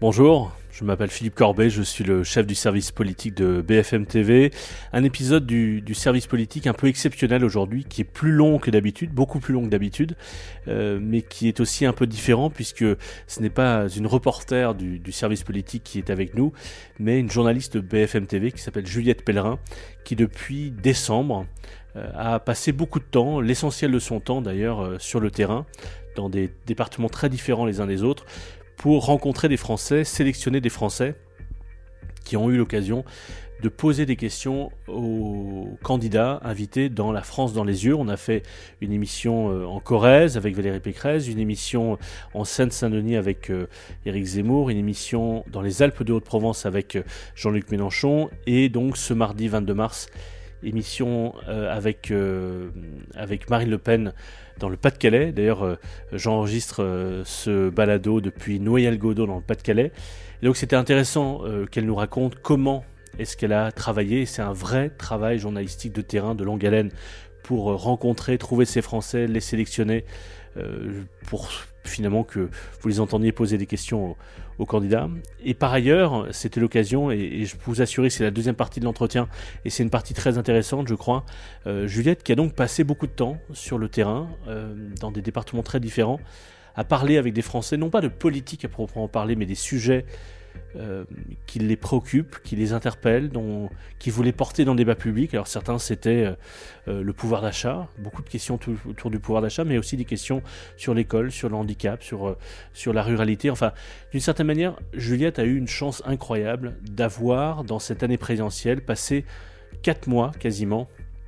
Bonjour, je m'appelle Philippe Corbet, je suis le chef du service politique de BFM TV. Un épisode du service politique un peu exceptionnel aujourd'hui, qui est plus long que d'habitude, beaucoup plus long que d'habitude, mais qui est aussi un peu différent puisque ce n'est pas une reporter du service politique qui est avec nous, mais une journaliste de BFM TV qui s'appelle Juliette Pellerin, qui depuis décembre a passé beaucoup de temps, l'essentiel de son temps d'ailleurs, sur le terrain, dans des départements très différents les uns des autres, pour rencontrer des Français, sélectionner des Français qui ont eu l'occasion de poser des questions aux candidats invités dans La France dans les yeux. On a fait une émission en Corrèze avec Valérie Pécresse, une émission en Seine-Saint-Denis avec Éric Zemmour, une émission dans les Alpes de Haute-Provence avec Jean-Luc Mélenchon, et donc ce mardi 22 mars, émission avec Marine Le Pen dans le Pas-de-Calais. D'ailleurs, j'enregistre ce balado depuis Noyelles-Godault dans le Pas-de-Calais. Et donc c'était intéressant qu'elle nous raconte comment est-ce qu'elle a travaillé. C'est un vrai travail journalistique de terrain, de longue haleine, pour rencontrer, trouver ces Français, les sélectionner, pour finalement que vous les entendiez poser des questions aux candidats. Et par ailleurs, c'était l'occasion, et je peux vous assurer que c'est la deuxième partie de l'entretien, et c'est une partie très intéressante, je crois. Juliette, qui a donc passé beaucoup de temps sur le terrain, dans des départements très différents, à parler avec des Français, non pas de politique à proprement parler, mais des sujets qui les préoccupent, qui les interpellent, qui voulaient porter dans le débat public. Alors certains, c'était le pouvoir d'achat, beaucoup de questions autour du pouvoir d'achat, mais aussi des questions sur l'école, sur le handicap, sur la ruralité. Enfin, d'une certaine manière, Juliette a eu une chance incroyable d'avoir, dans cette année présidentielle, passé 4 mois quasiment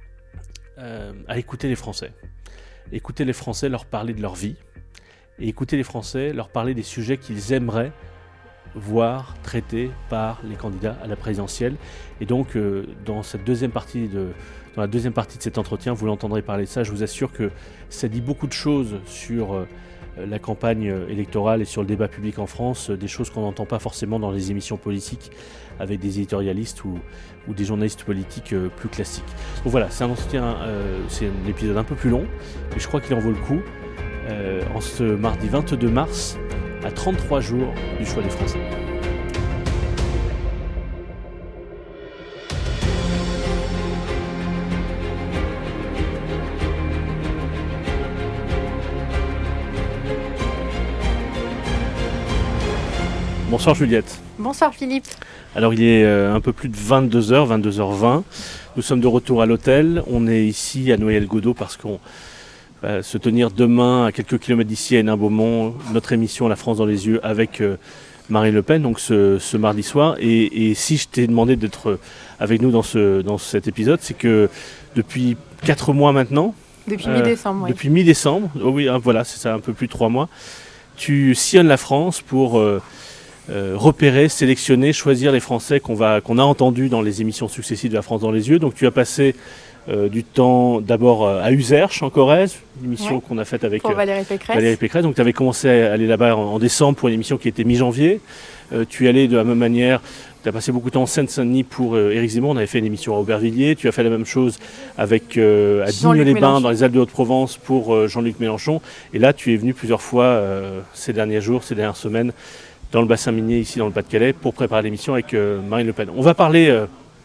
à écouter les Français. Écouter les Français leur parler de leur vie, et écouter les Français leur parler des sujets qu'ils aimeraient voir traités par les candidats à la présidentielle. Et donc dans la deuxième partie de cet entretien, vous l'entendrez parler de ça. Je vous assure que ça dit beaucoup de choses sur la campagne électorale et sur le débat public en France, des choses qu'on n'entend pas forcément dans les émissions politiques avec des éditorialistes ou des journalistes politiques plus classiques. Donc voilà, c'est un entretien, c'est un épisode un peu plus long, mais je crois qu'il en vaut le coup. En ce mardi 22 mars, à 33 jours du choix des Français. Bonsoir Juliette. Bonsoir Philippe. Alors il est un peu plus de 22h, 22h20. Nous sommes de retour à l'hôtel. On est ici à Noyelles-Godault parce qu'on va se tenir demain à quelques kilomètres d'ici à Hénin-Beaumont, notre émission La France dans les yeux avec Marine Le Pen, donc ce mardi soir. Et si je t'ai demandé d'être avec nous dans cet épisode, c'est que depuis 4 mois maintenant, depuis mi-décembre, oui. Depuis mi-décembre, oh oui, voilà, c'est ça, un peu plus de 3 mois, tu sillonnes la France pour repérer, sélectionner, choisir les Français qu'on a entendus dans les émissions successives de La France dans les yeux. Donc tu as passé du temps d'abord à Uzerche en Corrèze, une émission qu'on a faite avec Valérie Pécresse. Donc tu avais commencé à aller là-bas en décembre pour une émission qui était mi-janvier. Tu es allé de la même manière, tu as passé beaucoup de temps en Seine-Saint-Denis pour Éric Zemmour, on avait fait une émission à Aubervilliers. Tu as fait la même chose avec à Digne-les-Bains dans les Alpes de Haute-Provence pour Jean-Luc Mélenchon. Et là tu es venu plusieurs fois ces derniers jours, ces dernières semaines, dans le bassin minier ici dans le Pas-de-Calais pour préparer l'émission avec Marine Le Pen. On va parler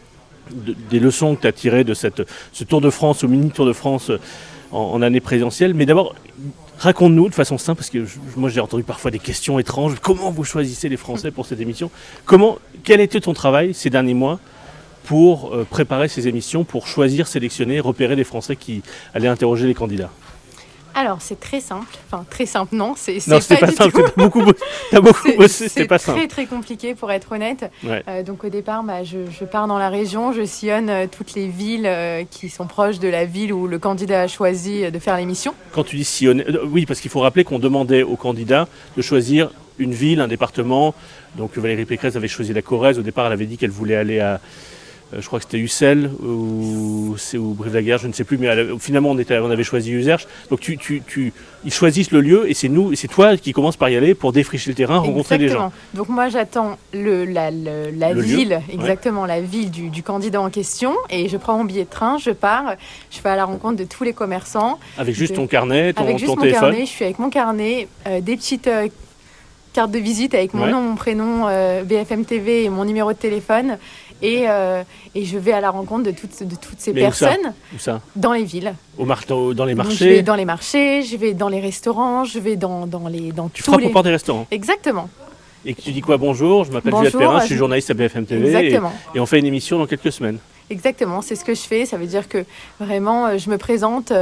des leçons que tu as tirées de ce Tour de France, au mini Tour de France en année présidentielle. Mais d'abord, raconte-nous de façon simple, parce que moi j'ai entendu parfois des questions étranges. Comment vous choisissez les Français pour cette émission ? Quel était ton travail ces derniers mois pour préparer ces émissions, pour choisir, sélectionner, repérer les Français qui allaient interroger les candidats ? Alors, c'est très simple. Enfin, très simple, non. C'est pas simple. T'as beaucoup bossé, c'est pas simple. C'est très, très compliqué, pour être honnête. Ouais. Donc, au départ, je pars dans la région, je sillonne toutes les villes qui sont proches de la ville où le candidat a choisi de faire l'émission. Quand tu dis sillonner, oui, parce qu'il faut rappeler qu'on demandait aux candidats de choisir une ville, un département. Donc, Valérie Pécresse avait choisi la Corrèze. Au départ, elle avait dit qu'elle voulait aller à... je crois que c'était Ussel ou Brive-la-Gaillarde, je ne sais plus, mais finalement on avait choisi Uzerche. Donc ils choisissent le lieu et c'est toi qui commences par y aller pour défricher le terrain, rencontrer les gens. Donc moi j'attends la ville, exactement, la ville du candidat en question, et je prends mon billet de train, je pars, je vais à la rencontre de tous les commerçants. Avec juste ton carnet, ton téléphone. Avec juste mon carnet, je suis avec mon carnet, des petites carte de visite avec mon nom, mon prénom, BFM TV et mon numéro de téléphone. Et je vais à la rencontre de toutes ces personnes. Où ça dans les villes. Dans les marchés. Donc, je vais dans les marchés, je vais dans les restaurants, je vais dans Tu frappes aux portes des restaurants. Exactement. Et tu dis quoi? Bonjour, je m'appelle Juliette Perrin, je suis journaliste à BFM TV. Exactement. Et on fait une émission dans quelques semaines. Exactement, c'est ce que je fais. Ça veut dire que vraiment, je me présente.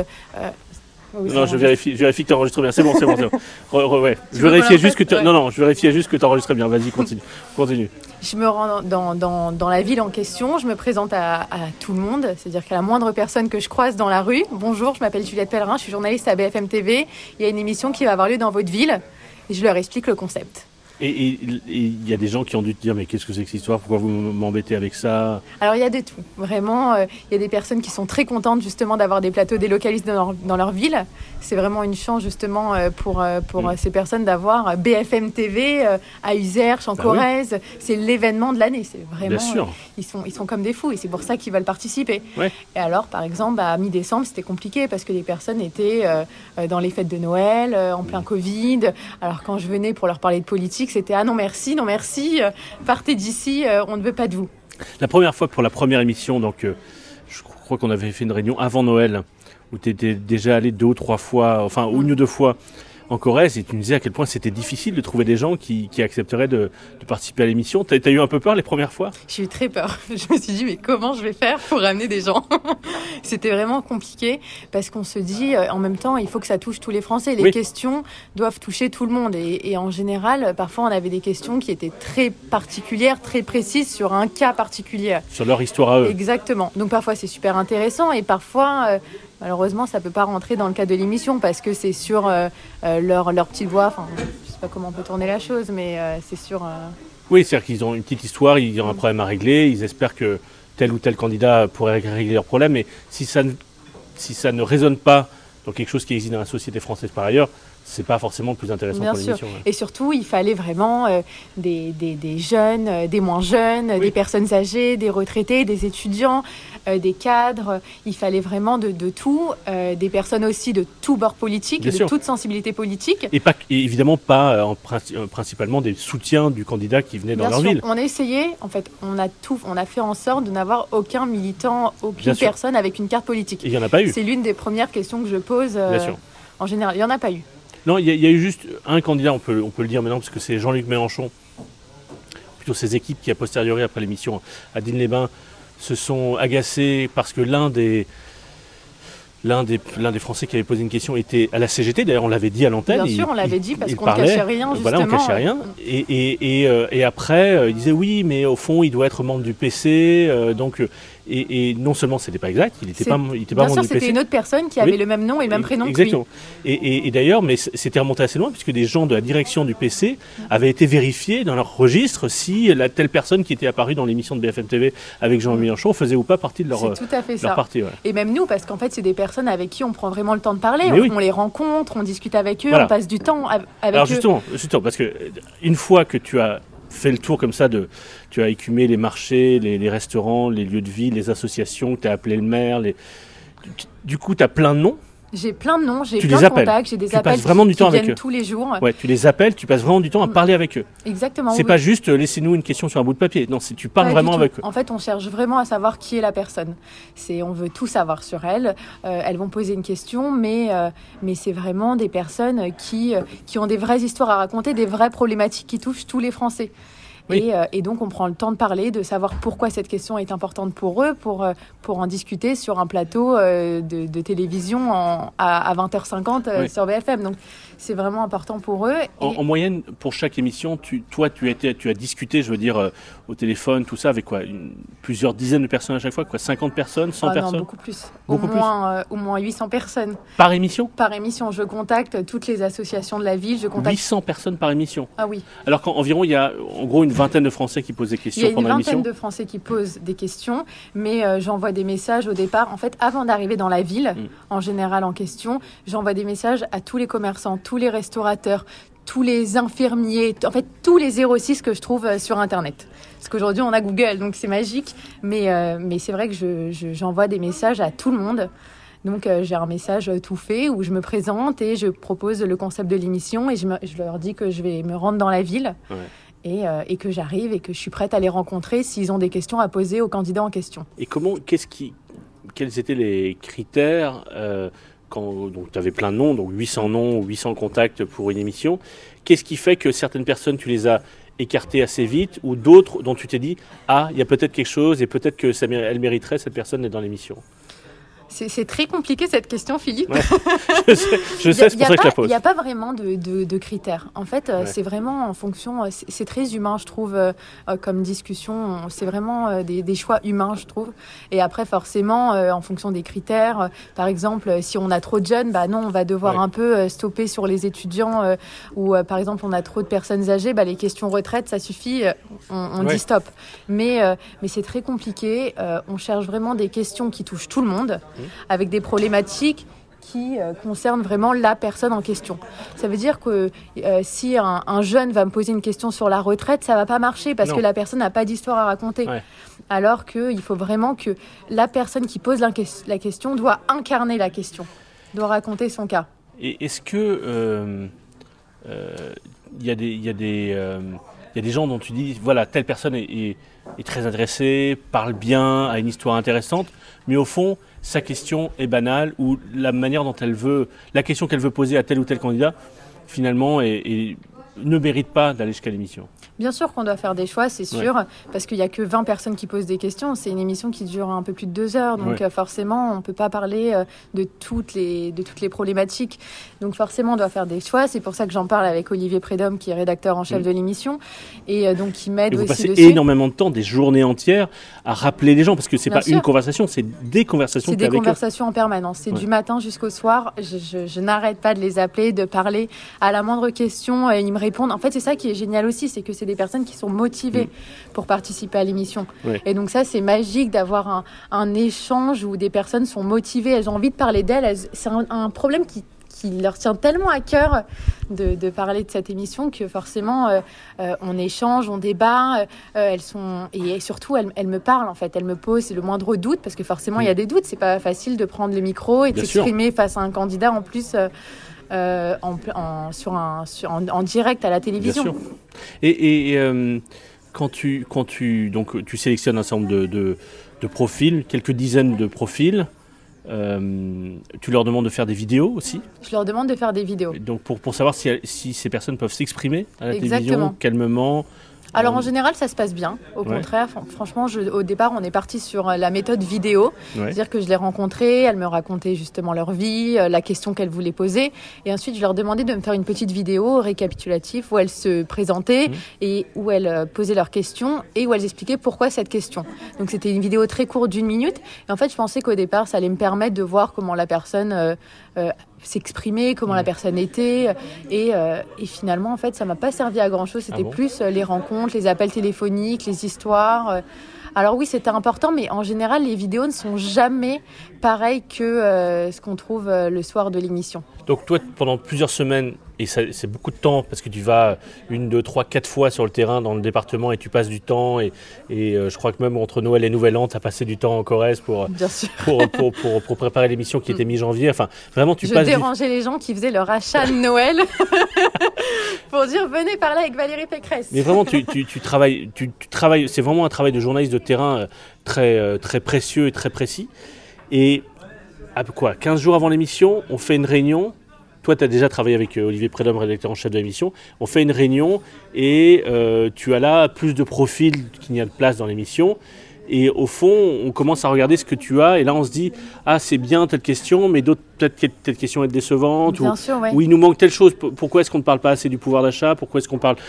Non, je vérifie que tu enregistres bien. C'est bon. Ouais. Je vérifiais juste que tu enregistres bien. Vas-y, continue. Je me rends dans la ville en question, je me présente à tout le monde, c'est-à-dire qu'à la moindre personne que je croise dans la rue, bonjour, je m'appelle Juliette Perrin, je suis journaliste à BFM TV, il y a une émission qui va avoir lieu dans votre ville, et je leur explique le concept. Et il y a des gens qui ont dû te dire mais qu'est-ce que c'est que cette histoire? Pourquoi vous m'embêtez avec ça? Alors il y a de tout. Vraiment, il y a des personnes qui sont très contentes justement d'avoir des plateaux délocalisés dans leur ville. C'est vraiment une chance justement pour ces personnes d'avoir BFM TV à Uzerche, en Corrèze. Oui. C'est l'événement de l'année. C'est vraiment. Bien sûr. Ils sont comme des fous et c'est pour ça qu'ils veulent participer. Ouais. Et alors par exemple à mi-décembre c'était compliqué parce que les personnes étaient dans les fêtes de Noël, en plein Covid. Alors quand je venais pour leur parler de politique, c'était non merci, partez d'ici, on ne veut pas de vous. La première fois pour la première émission, donc je crois qu'on avait fait une réunion avant Noël où tu étais déjà allé 2 ou 3 fois, enfin une ou 2 fois en Corrèze et tu me disais à quel point c'était difficile de trouver des gens qui accepteraient de participer à l'émission. T'as eu un peu peur les premières fois? J'ai eu très peur. Je me suis dit mais comment je vais faire pour ramener des gens? C'était vraiment compliqué parce qu'on se dit en même temps il faut que ça touche tous les Français. Les questions doivent toucher tout le monde et en général parfois on avait des questions qui étaient très particulières, très précises sur un cas particulier. Sur leur histoire à eux. Exactement. Donc parfois c'est super intéressant et parfois malheureusement, ça ne peut pas rentrer dans le cadre de l'émission parce que c'est sur leur petite voix. Enfin, je ne sais pas comment on peut tourner la chose, mais c'est sur... Oui, c'est-à-dire qu'ils ont une petite histoire, ils ont un problème à régler, ils espèrent que tel ou tel candidat pourrait régler leur problème, mais si ça ne résonne pas dans quelque chose qui existe dans la société française par ailleurs, c'est pas forcément le plus intéressant pour l'émission. Ouais. Et surtout, il fallait vraiment des jeunes, des moins jeunes, des personnes âgées, des retraités, des étudiants, des cadres. Il fallait vraiment de tout, des personnes aussi de tout bord politique, de toute sensibilité politique. Et évidemment pas principalement des soutiens du candidat qui venait dans leur ville. On a essayé, en fait, on a fait en sorte de n'avoir aucun militant, aucune personne avec une carte politique. Et il n'y en a pas eu. C'est l'une des premières questions que je pose. En général, il n'y en a pas eu. Non, il y a eu juste un candidat, on peut le dire maintenant, parce que c'est Jean-Luc Mélenchon, plutôt ses équipes qui, a posteriori, après l'émission à Digne-les-Bains, se sont agacés parce que l'un des Français qui avait posé une question était à la CGT. D'ailleurs, on l'avait dit à l'antenne. Bien sûr, on l'avait dit parce qu'on ne cachait rien, justement. Voilà, on ne cachait rien. Et après, il disait oui, mais au fond, il doit être membre du PC. Et non seulement c'était pas exact, il était pas membre du PC. Bien sûr, c'était une autre personne qui avait le même nom et le même prénom que lui. Exactement. Et d'ailleurs, mais c'était remonté assez loin puisque des gens de la direction du PC avaient été vérifiés dans leur registre si telle personne qui était apparue dans l'émission de BFM TV avec Jean Mélenchon faisait ou pas partie de leur parti. Ouais. Et même nous, parce qu'en fait, c'est des personnes avec qui on prend vraiment le temps de parler. On les rencontre, on discute avec eux, on passe du temps avec eux. Alors justement, parce que une fois que tu as fait le tour comme ça tu as écumé les marchés, les restaurants, les lieux de vie, les associations, tu as appelé le maire, du coup tu as plein de noms. J'ai plein de noms, j'ai plein de contacts, j'ai des appels qui viennent tous les jours. Ouais, tu les appelles, tu passes vraiment du temps à parler avec eux. Exactement. C'est pas juste laissez-nous une question sur un bout de papier. Non, tu parles vraiment avec eux. En fait, on cherche vraiment à savoir qui est la personne. On veut tout savoir sur elle. Elles vont poser une question, mais c'est vraiment des personnes qui ont des vraies histoires à raconter, des vraies problématiques qui touchent tous les Français. Oui. Et donc, on prend le temps de parler, de savoir pourquoi cette question est importante pour eux, pour en discuter sur un plateau de télévision à 20h50 sur BFM. Donc, c'est vraiment important pour eux. En moyenne, pour chaque émission, tu as discuté, je veux dire, au téléphone, tout ça, avec quoi plusieurs dizaines de personnes à chaque fois, 50 personnes, 100 personnes? Non, beaucoup plus. Au moins 800 personnes. Par émission? Par émission. Je contacte toutes les associations de la ville. 800 personnes par émission? Ah oui. Alors qu'environ, il y a en gros une vingtaine de Français qui posent des questions pendant l'émission. Il y a une vingtaine de Français qui posent des questions, mais j'envoie des messages au départ. En fait, avant d'arriver dans la ville, en général en question, j'envoie des messages à tous les commerçants, tous les restaurateurs, tous les infirmiers, en fait tous les 06 que je trouve sur Internet. Parce qu'aujourd'hui, on a Google, donc c'est magique. Mais c'est vrai que j'envoie des messages à tout le monde. Donc j'ai un message tout fait où je me présente et je propose le concept de l'émission et je leur dis que je vais me rendre dans la ville. Et que j'arrive et que je suis prête à les rencontrer s'ils ont des questions à poser aux candidats en question. Et quels étaient les critères donc tu avais plein de noms, donc 800 noms, 800 contacts pour une émission. Qu'est-ce qui fait que certaines personnes, tu les as écartées assez vite, ou d'autres dont tu t'es dit « Ah, il y a peut-être quelque chose et peut-être qu'elle mériterait, cette personne, d'être dans l'émission ». C'est très compliqué cette question, Philippe. Ouais, je sais, c'est pour ça que je la pose. Il n'y a pas vraiment de critères. En fait, c'est vraiment en fonction... C'est très humain, je trouve, comme discussion. C'est vraiment des choix humains, je trouve. Et après, forcément, en fonction des critères, par exemple, si on a trop de jeunes, non, on va devoir un peu stopper sur les étudiants. Ou par exemple, on a trop de personnes âgées, les questions retraite, ça suffit, on dit stop. Mais c'est très compliqué. On cherche vraiment des questions qui touchent tout le monde, avec des problématiques qui concernent vraiment la personne en question. Ça veut dire que si un jeune va me poser une question sur la retraite, ça ne va pas marcher parce que la personne n'a pas d'histoire à raconter. Alors qu'il faut vraiment que la personne qui pose la question doit incarner la question, doit raconter son cas. Et est-ce que il y a des gens dont tu dis, voilà, telle personne est très intéressée, parle bien, a une histoire intéressante, mais au fond, sa question est banale, ou la manière dont la question qu'elle veut poser à tel ou tel candidat, finalement, ne mérite pas d'aller jusqu'à l'émission. Bien sûr qu'on doit faire des choix, c'est sûr, parce qu'il n'y a que 20 personnes qui posent des questions. C'est une émission qui dure un peu plus de 2 heures, donc forcément, on ne peut pas parler de toutes les problématiques. Donc forcément, on doit faire des choix. C'est pour ça que j'en parle avec Olivier Prédhomme, qui est rédacteur en chef de l'émission, et donc qui m'aide aussi dessus. Vous passez énormément de temps, des journées entières, à rappeler les gens, parce que ce n'est pas une conversation, c'est des conversations. C'est des conversations en permanence. C'est du matin jusqu'au soir. Je n'arrête pas de les appeler, de parler à la moindre question, et ils me répondent. En fait, c'est ça qui est génial aussi, c'est que c'est des personnes qui sont motivées pour participer à l'émission. Et donc ça, c'est magique d'avoir un échange où des personnes sont motivées, elles ont envie de parler d'elles. C'est un problème qui leur tient tellement à cœur de parler de cette émission que forcément, on échange, on débat. Et surtout, elles me parlent, en fait.Elles me posent le moindre doute, parce que forcément, il y a des doutes. C'est pas facile de prendre le micro et de s'exprimer face à un candidat en plus... en direct à la télévision. Bien sûr. Et quand tu sélectionnes un certain nombre de profils, quelques dizaines de profils, tu leur demandes de faire des vidéos aussi. Je leur demande de faire des vidéos. Donc pour savoir si ces personnes peuvent s'exprimer à la télévision calmement. Alors en général, ça se passe bien. Au contraire, franchement, au départ, on est parti sur la méthode vidéo. C'est-à-dire que je les rencontrais, elles me racontaient justement leur vie, la question qu'elles voulaient poser. Et ensuite, je leur demandais de me faire une petite vidéo récapitulative où elles se présentaient et où elles posaient leurs questions et où elles expliquaient pourquoi cette question. Donc c'était une vidéo très courte d'1 minute. Et en fait, je pensais qu'au départ, ça allait me permettre de voir comment la personne... s'exprimer, comment la personne était et finalement en fait ça m'a pas servi à grand chose, c'était plus les rencontres, les appels téléphoniques, les histoires. Alors oui, c'était important, mais en général les vidéos ne sont jamais pareilles que ce qu'on trouve le soir de l'émission. Donc toi, pendant plusieurs semaines, et c'est beaucoup de temps parce que tu vas 1, 2, 3, 4 fois sur le terrain dans le département et tu passes du temps et je crois que même entre Noël et Nouvel An, tu as passé du temps en Corrèze pour préparer l'émission qui était mi-janvier. Enfin, vraiment, je dérangeais les gens qui faisaient leur achat de Noël pour dire venez parler avec Valérie Pécresse. Mais vraiment, tu travailles, c'est vraiment un travail de journaliste de terrain très, très précieux et très précis. Et 15 jours avant l'émission, on fait une réunion. Toi, tu as déjà travaillé avec Olivier Prédhomme, rédacteur en chef de l'émission. On fait une réunion et tu as là plus de profils qu'il n'y a de place dans l'émission. Et au fond, on commence à regarder ce que tu as. Et là, on se dit, c'est bien telle question, mais d'autres, peut-être que telle question est décevante. Ou il nous manque telle chose. Pourquoi est-ce qu'on ne parle pas assez du pouvoir d'achat ? Pourquoi est-ce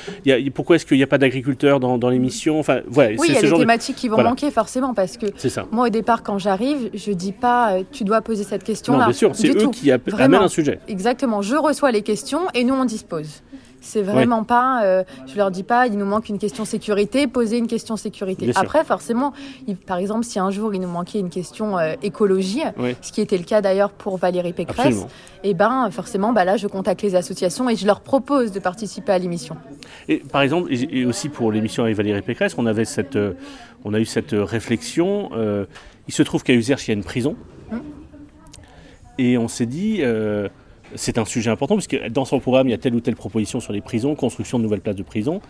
qu'il n'y a pas d'agriculteurs dans l'émission ? Enfin, voilà, oui, il y a des thématiques qui vont manquer forcément. Parce que ça. Moi, au départ, quand j'arrive, je ne dis pas, tu dois poser cette question-là. Non, bien sûr, c'est eux qui amènent un sujet. Exactement. Je reçois les questions et nous, on dispose. C'est vraiment pas, je leur dis pas, il nous manque une question sécurité, posez une question sécurité. Bien Après, forcément, par exemple, si un jour il nous manquait une question écologie, ce qui était le cas d'ailleurs pour Valérie Pécresse, et forcément, là, je contacte les associations et je leur propose de participer à l'émission. Et par exemple, et aussi pour l'émission avec Valérie Pécresse, on a eu cette réflexion. Il se trouve qu'à Uzerche, il y a une prison. Et on s'est dit, c'est un sujet important, parce que dans son programme, il y a telle ou telle proposition sur les prisons, construction de nouvelles places de prison.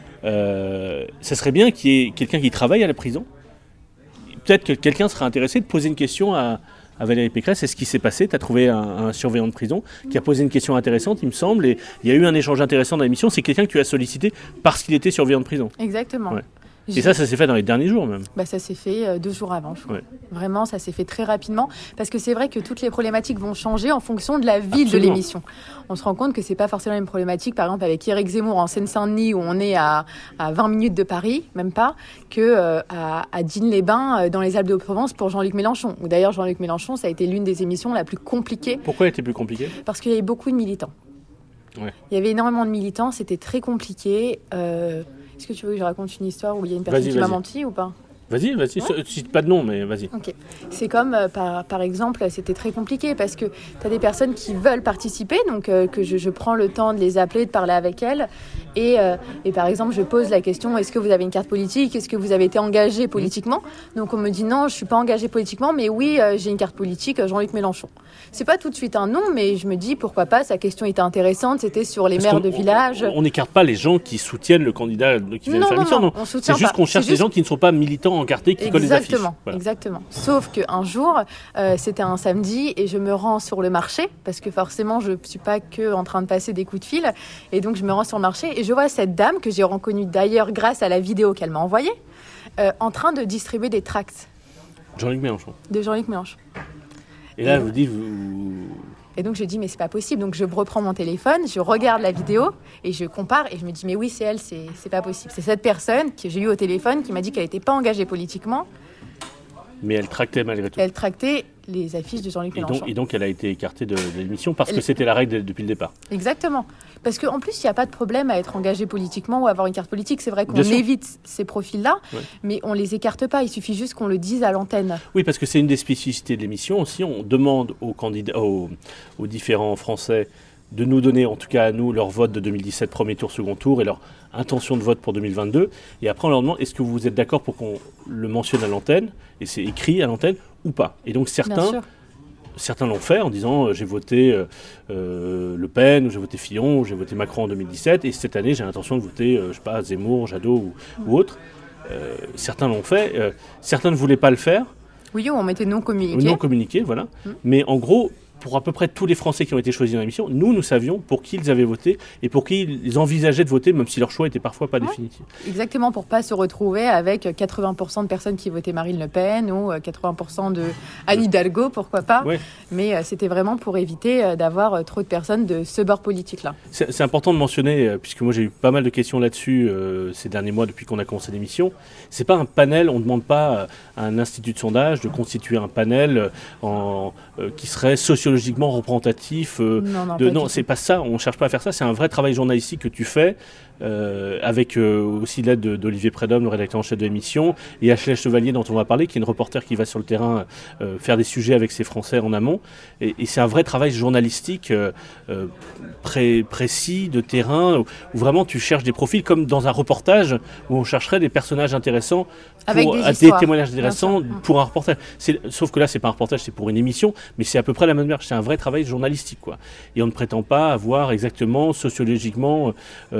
Ça serait bien qu'il y ait quelqu'un qui travaille à la prison. Peut-être que quelqu'un sera intéressé de poser une question à Valérie Pécresse. C'est ce qui s'est passé. Tu as trouvé un surveillant de prison qui a posé une question intéressante, il me semble, et il y a eu un échange intéressant dans l'émission. C'est quelqu'un que tu as sollicité parce qu'il était surveillant de prison. Exactement. Ouais. Et ça s'est fait dans les derniers jours même. Ça s'est fait 2 jours avant, je crois. Ouais. Vraiment, ça s'est fait très rapidement, parce que c'est vrai que toutes les problématiques vont changer en fonction de la ville Absolument. de l'émission. On se rend compte que c'est pas forcément une problématique, par exemple avec Éric Zemmour en Seine-Saint-Denis, où on est à 20 minutes de Paris, même pas, que à Digne-les-Bains, dans les Alpes-de-Haute-Provence, pour Jean-Luc Mélenchon. Où d'ailleurs, Jean-Luc Mélenchon, ça a été l'une des émissions la plus compliquée. Pourquoi elle était plus compliquée ? Parce qu'il y avait beaucoup de militants. Ouais. Il y avait énormément de militants, c'était très compliqué. Est-ce que tu veux que je raconte une histoire où il y a une personne qui m'a menti ou pas ? Vas-y, Ouais. cite pas de nom, mais vas-y. Ok. C'est comme, par exemple, c'était très compliqué parce que tu as des personnes qui veulent participer, donc que je prends le temps de les appeler, de parler avec elles. Et par exemple, je pose la question, est-ce que vous avez une carte politique ? Est-ce que vous avez été engagé politiquement ? Donc on me dit non, je ne suis pas engagé politiquement, mais oui, j'ai une carte politique, Jean-Luc Mélenchon. C'est pas tout de suite un non, mais je me dis pourquoi pas, sa question était intéressante, c'était sur les maires de village. On n'écarte pas les gens qui soutiennent le candidat qui vient de faire l'émission, non. C'est juste qu'on cherche les gens qui ne sont pas militants encartés, qui collent les affiches. Voilà. Exactement. Sauf qu'un jour, c'était un samedi et je me rends sur le marché, parce que forcément, je ne suis pas que en train de passer des coups de fil. Et donc, je me rends sur le marché et je vois cette dame, que j'ai reconnue d'ailleurs grâce à la vidéo qu'elle m'a envoyée, en train de distribuer des tracts. Jean-Luc Mélenchon. De Jean-Luc Mélenchon. Et là, vous dites... Et donc, je dis, mais c'est pas possible. Donc, je reprends mon téléphone, je regarde la vidéo et je compare. Et je me dis, mais oui, c'est elle, c'est pas possible. C'est cette personne que j'ai eue au téléphone qui m'a dit qu'elle n'était pas engagée politiquement. Mais elle tractait malgré tout. Elle tractait les affiches de Jean-Luc Mélenchon. Et donc, elle a été écartée de l'émission parce que c'était la règle depuis le départ. Exactement. Parce qu'en plus, il n'y a pas de problème à être engagé politiquement ou avoir une carte politique. C'est vrai qu'on évite ces profils-là, mais on ne les écarte pas. Il suffit juste qu'on le dise à l'antenne. Oui, parce que c'est une des spécificités de l'émission aussi. On demande aux candidats, aux différents Français de nous donner, en tout cas à nous, leur vote de 2017, premier tour, second tour, et leur intention de vote pour 2022. Et après, on leur demande, est-ce que vous êtes d'accord pour qu'on le mentionne à l'antenne, et c'est écrit à l'antenne, ou pas. Et donc certains l'ont fait en disant j'ai voté Le Pen, ou j'ai voté Fillon, ou j'ai voté Macron en 2017, et cette année j'ai l'intention de voter, je sais pas, Zemmour, Jadot ou autre. Certains l'ont fait, certains ne voulaient pas le faire. Oui, on mettait non communiqué. Non communiqué, voilà. Mais en gros, pour à peu près tous les Français qui ont été choisis dans l'émission, nous savions pour qui ils avaient voté et pour qui ils envisageaient de voter, même si leur choix était parfois pas définitif. Exactement, pour pas se retrouver avec 80% de personnes qui votaient Marine Le Pen ou 80% de Anne Hidalgo, pourquoi pas. Ouais. Mais c'était vraiment pour éviter d'avoir trop de personnes de ce bord politique-là. C'est important de mentionner, puisque moi j'ai eu pas mal de questions là-dessus ces derniers mois depuis qu'on a commencé l'émission. C'est pas un panel, on ne demande pas à un institut de sondage de constituer un panel qui serait sociologiquement représentatif. Non, c'est pas ça, on cherche pas à faire ça, c'est un vrai travail journalistique que tu fais avec aussi l'aide d'Olivier Prédhomme, le rédacteur en chef de l'émission, et Ashley Chevalier dont on va parler, qui est une reporter qui va sur le terrain faire des sujets avec ses Français en amont. Et c'est un vrai travail journalistique précis, de terrain, où vraiment tu cherches des profils comme dans un reportage où on chercherait des personnages intéressants avec des témoignages intéressants pour un reportage. Sauf que là, c'est pas un reportage, c'est pour une émission, mais c'est à peu près la même démarche. C'est un vrai travail journalistique, quoi. Et on ne prétend pas avoir exactement, sociologiquement,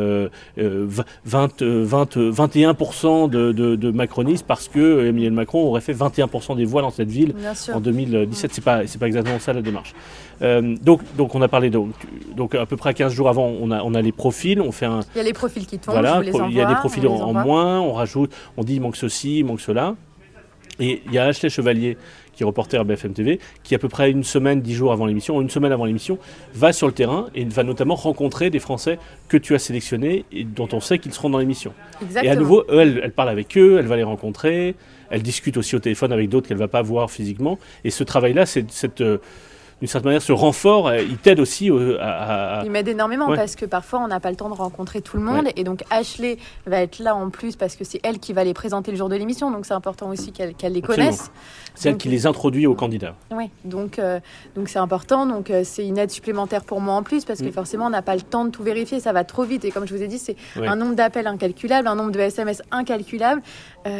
21% de macronistes parce que Emmanuel Macron aurait fait 21% des voix dans cette ville en 2017. C'est pas exactement ça la démarche. Donc on a parlé donc à peu près 15 jours avant, on a les profils, on fait un... Il y a les profils qui tombent, voilà, je vous les envoie, il y a des profils en moins, on rajoute, on dit il manque ceci, il manque cela. Et il y a Ashley Chevalier, qui est reporter à BFM TV, qui à peu près 1 semaine, 10 jours avant l'émission, ou 1 semaine avant l'émission, va sur le terrain et va notamment rencontrer des Français que tu as sélectionnés et dont on sait qu'ils seront dans l'émission. Exactement. Et à nouveau, elle parle avec eux, elle va les rencontrer, elle discute aussi au téléphone avec d'autres qu'elle ne va pas voir physiquement. Et ce travail-là, d'une certaine manière, ce renfort, il t'aide aussi à... Il m'aide énormément parce que parfois, on n'a pas le temps de rencontrer tout le monde. Et donc, Ashley va être là en plus parce que c'est elle qui va les présenter le jour de l'émission. Donc, c'est important aussi qu'elle les connaisse. C'est elle qui les introduit aux candidats. Oui, donc c'est important. Donc, c'est une aide supplémentaire pour moi en plus parce que forcément, on n'a pas le temps de tout vérifier. Ça va trop vite. Et comme je vous ai dit, c'est un nombre d'appels incalculable, un nombre de SMS incalculable.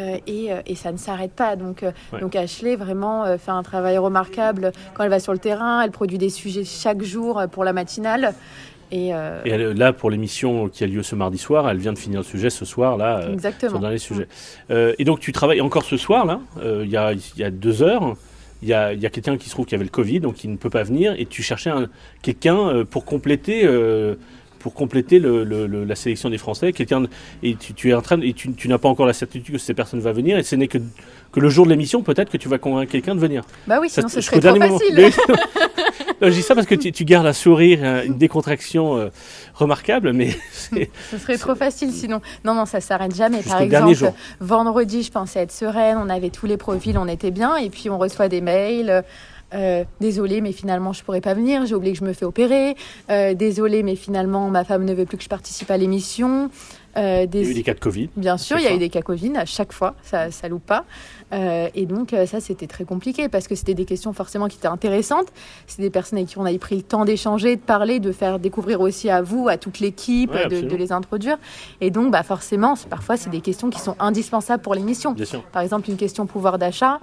Et ça ne s'arrête pas. Donc Ashley, vraiment, fait un travail remarquable quand elle va sur le terrain. terrain, elle produit des sujets chaque jour pour la matinale. Et là, pour l'émission qui a lieu ce mardi soir, elle vient de finir le sujet ce soir, là, son dernier sujet. Et donc, tu travailles encore ce soir, là, il y a 2 heures. Il y a quelqu'un qui se trouve qui avait le Covid, donc qui ne peut pas venir, et tu cherchais quelqu'un pour compléter la sélection des Français. Et tu es en train, et tu n'as pas encore la certitude que cette personne va venir, et ce n'est que le jour de l'émission, peut-être que tu vas convaincre quelqu'un de venir. Bah oui, sinon ce serait trop facile. Je dis ça parce que tu gardes un sourire, une décontraction remarquable, mais ce serait trop facile sinon. Non, ça s'arrête jamais. Par exemple, vendredi, je pensais être sereine, on avait tous les profils, on était bien, et puis on reçoit des mails. Désolée, mais finalement je pourrais pas venir, j'ai oublié que je me fais opérer. Désolée, mais finalement ma femme ne veut plus que je participe à l'émission. Il y a eu des cas de Covid. Bien sûr, il y a eu des cas Covid à chaque fois, ça loupe pas. Et donc ça c'était très compliqué parce que c'était des questions forcément qui étaient intéressantes. C'est des personnes avec qui on avait pris le temps d'échanger, de parler, de faire découvrir aussi à vous, à toute l'équipe, de les introduire. Et donc forcément, parfois c'est des questions qui sont indispensables pour l'émission. Par exemple, une question pouvoir d'achat,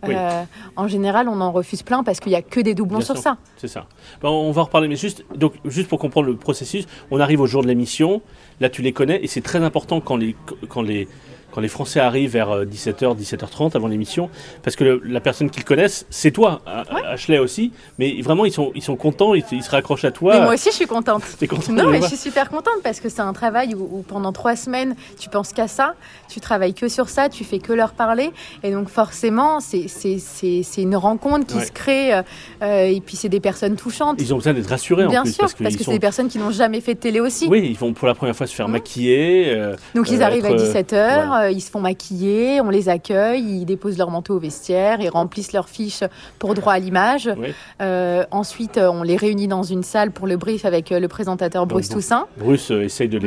en général on en refuse plein parce qu'il n'y a que des doublons sur ça. C'est ça. On va en reparler, mais juste pour comprendre le processus, on arrive au jour de l'émission, là tu les connais et c'est très important quand les Français arrivent vers 17h, 17h30 avant l'émission, parce que la personne qu'ils connaissent, c'est toi, Ashley aussi, mais vraiment ils sont contents, ils se raccrochent à toi. Mais moi aussi je suis contente. T'es contente? Non, mais je suis super contente parce que c'est un travail où pendant 3 semaines tu penses qu'à ça, tu travailles que sur ça, tu fais que leur parler, et donc forcément c'est une rencontre qui se crée, et puis c'est des personnes touchantes. Ils ont besoin d'être rassurés bien en plus. Bien sûr, parce que c'est des personnes qui n'ont jamais fait de télé aussi. Oui, ils vont pour la première fois se faire maquiller. Donc ils arrivent à 17h. Ils se font maquiller, on les accueille, ils déposent leur manteau au vestiaire, ils remplissent leurs fiches pour droit à l'image. Ensuite, on les réunit dans une salle pour le brief avec le présentateur Bruce Toussaint. Bruce essaye de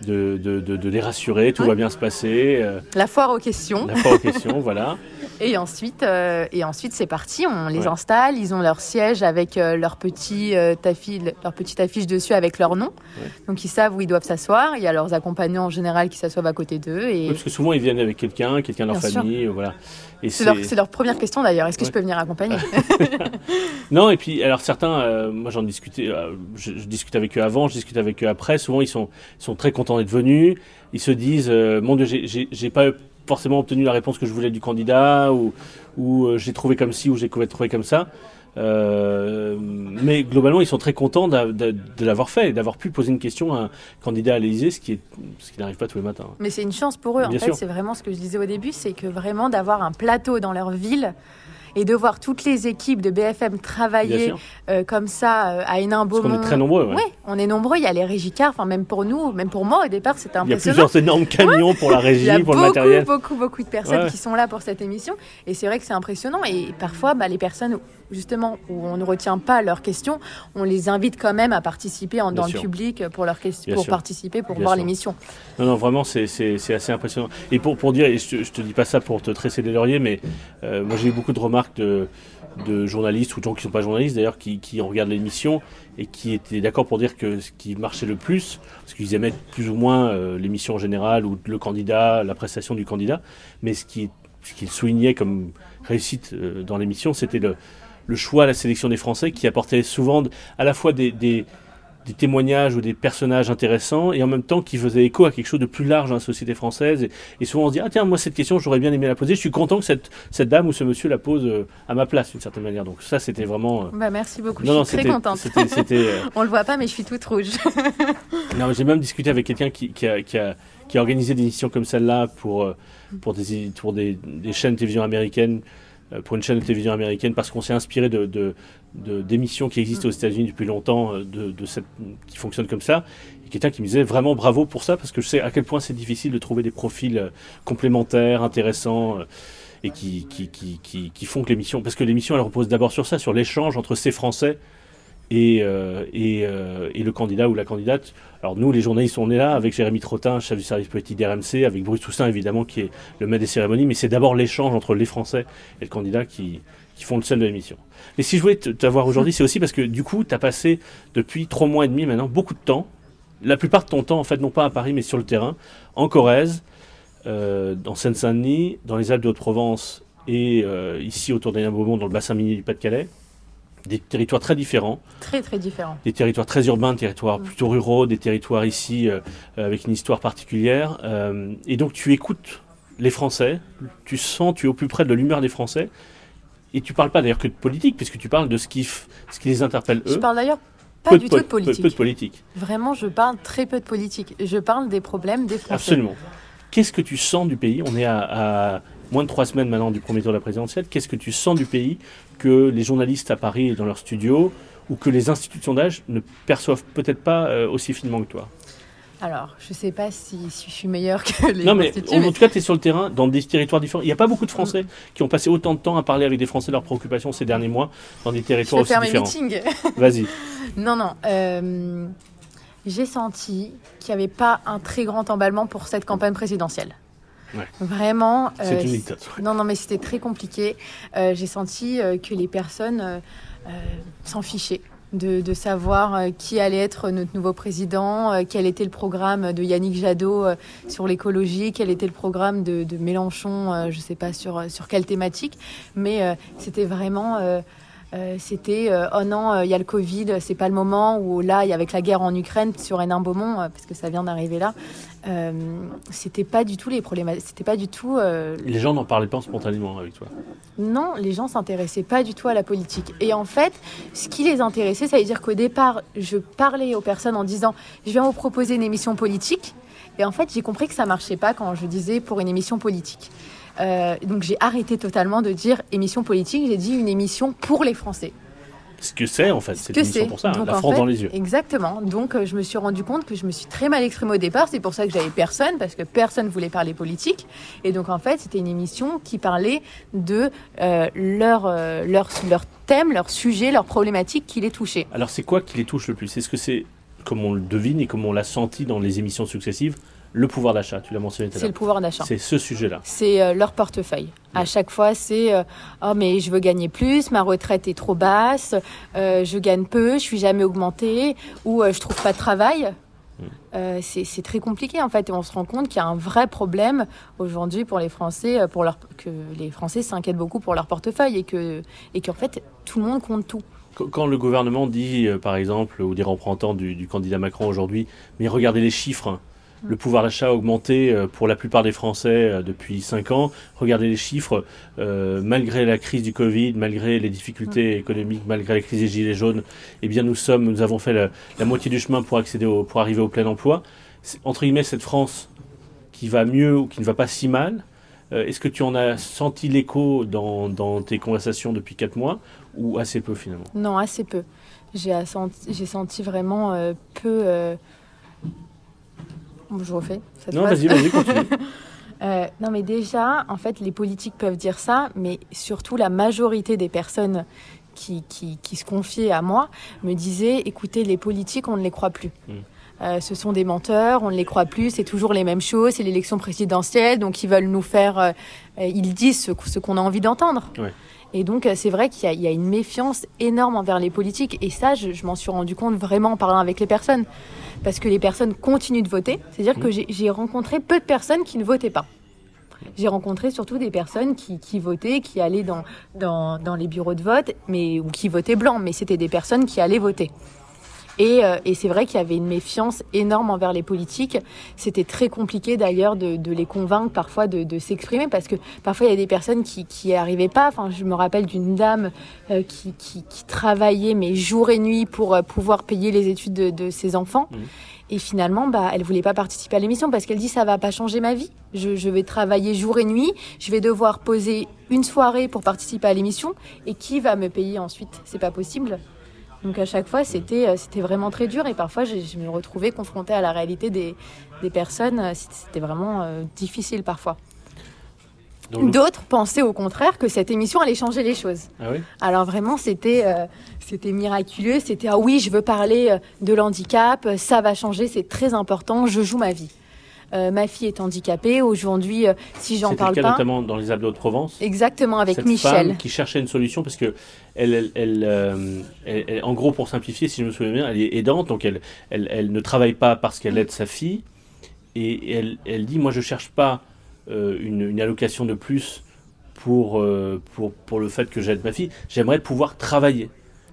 les rassurer, tout va bien se passer. La foire aux questions. La foire aux questions, voilà. Et ensuite c'est parti, on les installe, ils ont leur siège avec leur petite affiche dessus avec leur nom. Donc ils savent où ils doivent s'asseoir. Il y a leurs accompagnants en général qui s'assoient à côté d'eux. Et... parce que souvent ils viennent avec quelqu'un de leur famille. Voilà. Et c'est leur première question d'ailleurs, est-ce que je peux venir accompagner? Non, et puis alors certains, moi j'en discutais, je discute avec eux avant, je discute avec eux après, souvent ils sont très contents d'être venus, ils se disent, mon Dieu, j'ai pas forcément obtenu la réponse que je voulais du candidat, ou j'ai trouvé comme ci, ou j'ai trouvé comme ça. Mais globalement, ils sont très contents de l'avoir fait, d'avoir pu poser une question à un candidat à l'Élysée, ce qui n'arrive pas tous les matins. Mais c'est une chance pour eux, en fait, c'est vraiment ce que je disais au début, c'est que vraiment d'avoir un plateau dans leur ville et de voir toutes les équipes de BFM travailler comme ça à Hénin-Beaumont. Parce qu'on est très nombreux. Oui, on est nombreux. Il y a les régicards, même pour nous, même pour moi au départ, c'était impressionnant. Il y a plusieurs énormes camions pour la régie, pour le matériel. Il y a beaucoup de personnes qui sont là pour cette émission. Et c'est vrai que c'est impressionnant. Et parfois, les personnes, justement, où on ne retient pas leurs questions, on les invite quand même à participer dans le public pour leurs questions, pour participer, pour voir l'émission. Non, vraiment, c'est assez impressionnant. Et pour dire, et je te dis pas ça pour te tresser les lauriers, mais moi j'ai eu beaucoup de remarques de journalistes ou de gens qui ne sont pas journalistes d'ailleurs qui regardent l'émission et qui étaient d'accord pour dire que ce qui marchait le plus, parce qu'ils aimaient plus ou moins l'émission en général ou le candidat, la prestation du candidat, mais ce qu'ils soulignaient comme réussite dans l'émission, c'était le choix, la sélection des Français qui apportait souvent à la fois des témoignages ou des personnages intéressants et en même temps qui faisaient écho à quelque chose de plus large dans la société française. Et souvent on se dit, tiens, moi cette question j'aurais bien aimé la poser, je suis content que cette dame ou ce monsieur la pose à ma place d'une certaine manière. Donc ça c'était vraiment... merci beaucoup, je suis très contente. On le voit pas mais je suis toute rouge. Non, j'ai même discuté avec quelqu'un qui a organisé des émissions comme celle-là pour des chaînes de télévision américaines, pour une chaîne de télévision américaine, parce qu'on s'est inspiré d'émissions qui existent aux États-Unis depuis longtemps, qui fonctionnent comme ça. Et quelqu'un qui me disait vraiment bravo pour ça, parce que je sais à quel point c'est difficile de trouver des profils complémentaires, intéressants, et qui font que l'émission... Parce que l'émission, elle repose d'abord sur ça, sur l'échange entre ces Français et le candidat ou la candidate. Alors nous, les journalistes, on est là avec Jérémy Trottin, chef du service politique d'RMC, avec Bruce Toussaint, évidemment, qui est le maître des cérémonies, mais c'est d'abord l'échange entre les Français et le candidat qui font le sel de l'émission. Mais si je voulais t'avoir aujourd'hui, c'est aussi parce que du coup, tu as passé depuis 3 mois et demi maintenant beaucoup de temps, la plupart de ton temps, en fait, non pas à Paris, mais sur le terrain, en Corrèze, en Seine-Saint-Denis, dans les Alpes de Haute-Provence et ici autour d'Hénin-Beaumont, dans le bassin minier du Pas-de-Calais. des territoires très différents. Très, très différents. Des territoires très urbains, des territoires plutôt ruraux, des territoires ici avec une histoire particulière. Et donc tu écoutes les Français, tu es au plus près de l'humeur des Français. Et tu parles pas d'ailleurs que de politique, puisque tu parles de ce qui les interpelle eux. Je parle d'ailleurs pas du tout de politique. Peu de politique. Vraiment, je parle très peu de politique. Je parle des problèmes des Français. Absolument. Qu'est-ce que tu sens du pays ? On est à moins de 3 semaines maintenant du premier tour de la présidentielle. Qu'est-ce que tu sens du pays que les journalistes à Paris et dans leur studio, ou que les instituts de sondage ne perçoivent peut-être pas aussi finement que toi ? Alors, je ne sais pas si je suis meilleure que les instituts. En tout cas, tu es sur le terrain, dans des territoires différents. Il n'y a pas beaucoup de Français qui ont passé autant de temps à parler avec des Français de leurs préoccupations ces derniers mois, dans des territoires aussi différents. Je vais faire mes meetings. Vas-y. Non. J'ai senti qu'il n'y avait pas un très grand emballement pour cette campagne présidentielle. Ouais. Vraiment. C'est une dictature. Non, mais c'était très compliqué. J'ai senti que les personnes s'en fichaient. De savoir qui allait être notre nouveau président, quel était le programme de Yannick Jadot sur l'écologie, quel était le programme de Mélenchon, je ne sais pas sur quelle thématique, mais c'était vraiment... oh non, il y a le Covid, c'est pas le moment, ou là, avec la guerre en Ukraine sur Hénin-Beaumont, parce que ça vient d'arriver là, c'était pas du tout les problématiques, c'était pas du tout... Les gens n'en parlaient pas spontanément avec toi. Non, les gens s'intéressaient pas du tout à la politique. Et en fait, ce qui les intéressait, ça veut dire qu'au départ, je parlais aux personnes en disant « je viens vous proposer une émission politique ». Et en fait, j'ai compris que ça marchait pas quand je disais « pour une émission politique ». Donc j'ai arrêté totalement de dire émission politique, j'ai dit une émission pour les Français. Ce que c'est en fait, c'est une émission pour ça, donc, la France dans les yeux. Exactement, donc je me suis rendu compte que je me suis très mal exprimée au départ, c'est pour ça que j'avais personne, parce que personne ne voulait parler politique. Et donc en fait, c'était une émission qui parlait de leur thème, leur sujet, leur problématique qui les touchait. Alors c'est quoi qui les touche le plus ? Est-ce que c'est, comme on le devine et comme on l'a senti dans les émissions successives, le pouvoir d'achat, tu l'as mentionné tout à l'heure. C'est le pouvoir d'achat. C'est ce sujet-là. C'est leur portefeuille. À chaque fois, c'est oh mais je veux gagner plus, ma retraite est trop basse, je gagne peu, je suis jamais augmentée, ou je trouve pas de travail. C'est très compliqué en fait, et on se rend compte qu'il y a un vrai problème aujourd'hui pour les Français, que les Français s'inquiètent beaucoup pour leur portefeuille et qu'en fait tout le monde compte tout. Quand le gouvernement dit, par exemple, ou des représentants du candidat Macron aujourd'hui, mais regardez les chiffres. Le pouvoir d'achat a augmenté pour la plupart des Français depuis 5 ans. Regardez les chiffres, malgré la crise du Covid, malgré les difficultés économiques, malgré la crise des Gilets jaunes, eh bien nous avons fait la moitié du chemin pour arriver au plein emploi. C'est, entre guillemets, cette France qui va mieux ou qui ne va pas si mal, est-ce que tu en as senti l'écho dans tes conversations depuis 4 mois ou assez peu finalement ? Non, assez peu. J'ai senti vraiment peu... Je refais cette phrase. Vas-y, continue. Non, mais déjà, en fait, les politiques peuvent dire ça, mais surtout la majorité des personnes qui se confiaient à moi me disaient « Écoutez, les politiques, on ne les croit plus. Ce sont des menteurs, on ne les croit plus, c'est toujours les mêmes choses, c'est l'élection présidentielle, donc ils veulent nous faire... ils disent ce qu'on a envie d'entendre. Ouais. » Et donc, c'est vrai qu'il y a une méfiance énorme envers les politiques. Et ça, je m'en suis rendu compte vraiment en parlant avec les personnes. Parce que les personnes continuent de voter. C'est-à-dire que j'ai rencontré peu de personnes qui ne votaient pas. J'ai rencontré surtout des personnes qui votaient, qui allaient dans les bureaux de vote, ou qui votaient blanc. Mais c'était des personnes qui allaient voter. Et c'est vrai qu'il y avait une méfiance énorme envers les politiques. C'était très compliqué d'ailleurs de les convaincre parfois de s'exprimer, parce que parfois il y a des personnes qui n'y arrivaient pas. Enfin, je me rappelle d'une dame qui travaillait mais jour et nuit pour pouvoir payer les études de ses enfants. Et finalement, elle voulait pas participer à l'émission parce qu'elle dit ça va pas changer ma vie. Je vais travailler jour et nuit, je vais devoir poser une soirée pour participer à l'émission, et qui va me payer ensuite ? C'est pas possible. Donc à chaque fois, c'était vraiment très dur, et parfois je me retrouvais confrontée à la réalité des personnes. C'était vraiment difficile parfois. Donc, d'autres pensaient au contraire que cette émission allait changer les choses. Ah oui ? Alors vraiment, c'était miraculeux. C'était « Ah oui, je veux parler de l'handicap, ça va changer, c'est très important, je joue ma vie ». Ma fille est handicapée. Aujourd'hui, si j'en parle pas... C'était le cas notamment dans les Alpes de Haute-Provence. Exactement, avec cette Michel. Femme qui cherchait une solution parce que, elle, en gros, pour simplifier, si je me souviens bien, elle est aidante, donc elle ne travaille pas parce qu'elle aide sa fille. Et elle dit, moi, je cherche pas une allocation de plus pour le fait que j'aide ma fille. J'aimerais pouvoir travailler.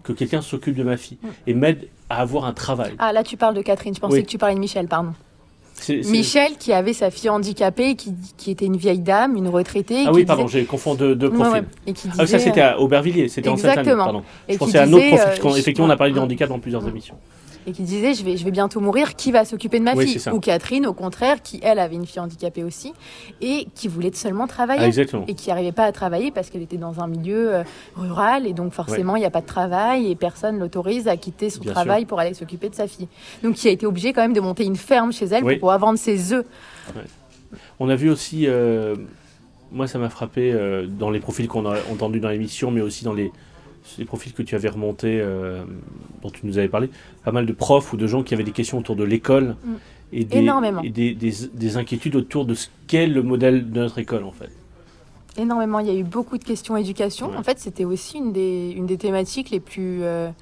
que quelqu'un s'occupe de ma fille et m'aide à avoir un travail. Ah, là, tu parles de Catherine. Je pensais que tu parlais de Michel, pardon. Michel, qui avait sa fille handicapée, qui était une vieille dame, une retraitée. Ah oui, pardon, j'ai confondu deux profils. Ouais. Et qui disait, ça, c'était à Aubervilliers, c'était en Seine-Saint-Denis, pardon. Je pensais à un autre profil, parce qu'effectivement, on a parlé de handicap dans plusieurs émissions. Et qui disait, je vais bientôt mourir, qui va s'occuper de ma fille? Ou Catherine, au contraire, qui, elle, avait une fille handicapée aussi, et qui voulait seulement travailler. Exactement. Et qui n'arrivait pas à travailler parce qu'elle était dans un milieu rural, et donc forcément, il n'y a pas de travail, et personne l'autorise à quitter son travail pour aller s'occuper de sa fille. Donc, qui a été obligée quand même de monter une ferme chez elle pour pouvoir vendre ses œufs. Ouais. On a vu aussi, moi ça m'a frappé dans les profils qu'on a entendus dans l'émission, mais aussi dans les profils que tu avais remontés, dont tu nous avais parlé, pas mal de profs ou de gens qui avaient des questions autour de l'école et des inquiétudes autour de ce qu'est le modèle de notre école en fait. Énormément, il y a eu beaucoup de questions éducation. En fait, c'était aussi une des thématiques les plus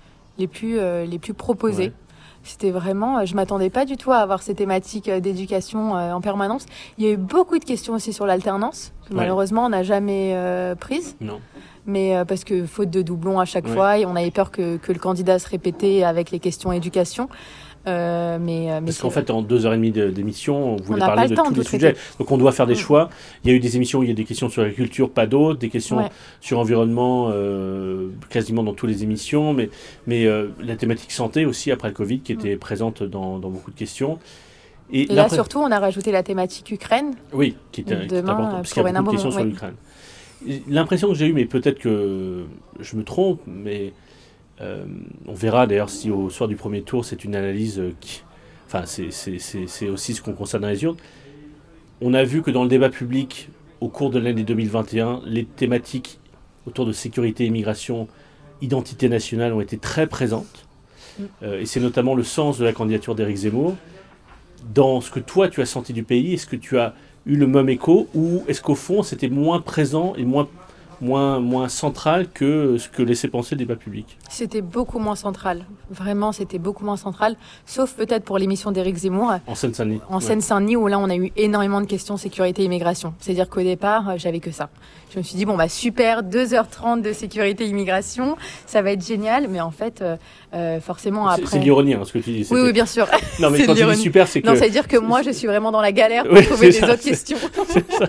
proposées. Ouais. C'était vraiment, je m'attendais pas du tout à avoir ces thématiques d'éducation en permanence. Il y a eu beaucoup de questions aussi sur l'alternance, que malheureusement on n'a jamais prise. Non. Mais parce que faute de doublons à chaque fois, et on avait peur que le candidat se répétait avec les questions éducation. Parce qu'en fait, en 2h30 d'émission, on voulait parler de tous les sujets. Donc on doit faire des choix. Il y a eu des émissions où il y a des questions sur la culture, pas d'autres, des questions sur l'environnement, quasiment dans toutes les émissions, mais la thématique santé aussi, après le Covid, qui était présente dans beaucoup de questions. Et là, surtout, on a rajouté la thématique Ukraine. Oui, qui est importante, parce qu'il y a beaucoup de questions sur l'Ukraine. L'impression que j'ai eue, mais peut-être que je me trompe, mais on verra d'ailleurs si au soir du premier tour c'est une analyse c'est aussi ce qu'on constate dans les urnes. On a vu que dans le débat public au cours de l'année 2021, les thématiques autour de sécurité, immigration, identité nationale ont été très présentes. Et c'est notamment le sens de la candidature d'Éric Zemmour. Dans ce que toi tu as senti du pays, est-ce que tu as eu le même écho ou est-ce qu'au fond c'était moins présent et moins central que ce que laissait penser le débat public? C'était beaucoup moins central. Vraiment, c'était beaucoup moins central. Sauf peut-être pour l'émission d'Éric Zemmour. En Seine-Saint-Denis. En Seine-Saint-Denis, où là, on a eu énormément de questions sécurité et immigration. C'est-à-dire qu'au départ, j'avais que ça. Je me suis dit, super, 2h30 de sécurité et immigration, ça va être génial. Mais en fait, forcément, après... C'est de l'ironie, ce que tu dis. Oui, bien sûr. Non, mais quand tu dis super, c'est que... Non, ça veut dire que moi, je suis vraiment dans la galère pour trouver des autres questions. C'est ça.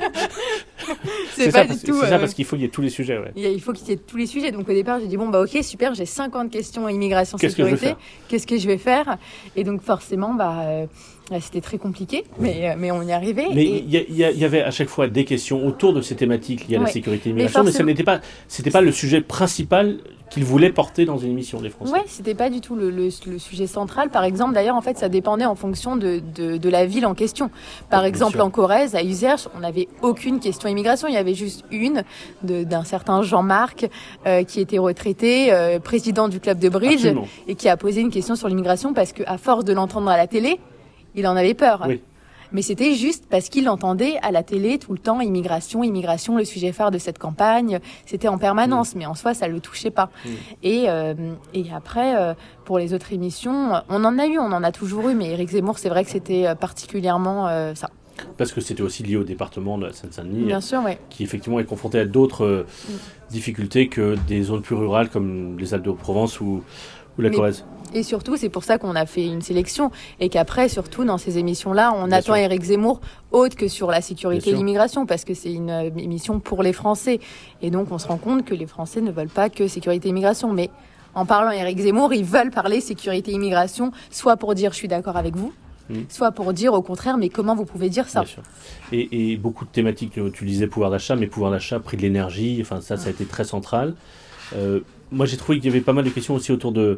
C'est pas du tout... C'est ça, parce qu'il faut qu'il y ait tous les sujets, Il faut qu'il y ait tous les sujets. Donc au départ, j'ai dit ok, super, j'ai 50 questions immigration, sécurité. Qu'est-ce que je vais faire? Et donc forcément, c'était très compliqué, mais on y arrivait. Mais il y avait à chaque fois des questions autour de ces thématiques liées à la sécurité et l'immigration, mais c'était pas le sujet principal qu'ils voulaient porter dans une émission des Français. Oui, c'était pas du tout le sujet central. Par exemple, d'ailleurs, en fait, ça dépendait en fonction de la ville en question. Par exemple, en Corrèze, à Uzerche, on n'avait aucune question immigration. Il y avait juste une d'un certain Jean-Marc qui était retraité, président du club de bridge, et qui a posé une question sur l'immigration parce qu'à force de l'entendre à la télé, il en avait peur. Oui. Mais c'était juste parce qu'il l'entendait à la télé tout le temps, immigration, le sujet phare de cette campagne, c'était en permanence, mais en soi, ça ne le touchait pas. Et après, pour les autres émissions, on en a toujours eu, mais Éric Zemmour, c'est vrai que c'était particulièrement ça. Parce que c'était aussi lié au département de la Seine-Saint-Denis, bien sûr, qui effectivement est confronté à d'autres difficultés que des zones plus rurales comme les Alpes-de-Haute-Provence ou la Corrèze. Et surtout, c'est pour ça qu'on a fait une sélection et qu'après, surtout dans ces émissions-là, on attend Éric Zemmour autre que sur la sécurité et l'immigration parce que c'est une émission pour les Français. Et donc, on se rend compte que les Français ne veulent pas que sécurité et immigration. Mais en parlant Éric Zemmour, ils veulent parler sécurité et immigration, soit pour dire « je suis d'accord avec vous », soit pour dire au contraire « mais comment vous pouvez dire ça ?» Bien sûr. Et beaucoup de thématiques, tu disais pouvoir d'achat, mais pouvoir d'achat, prix de l'énergie, enfin ça a été très central. Moi, j'ai trouvé qu'il y avait pas mal de questions aussi autour de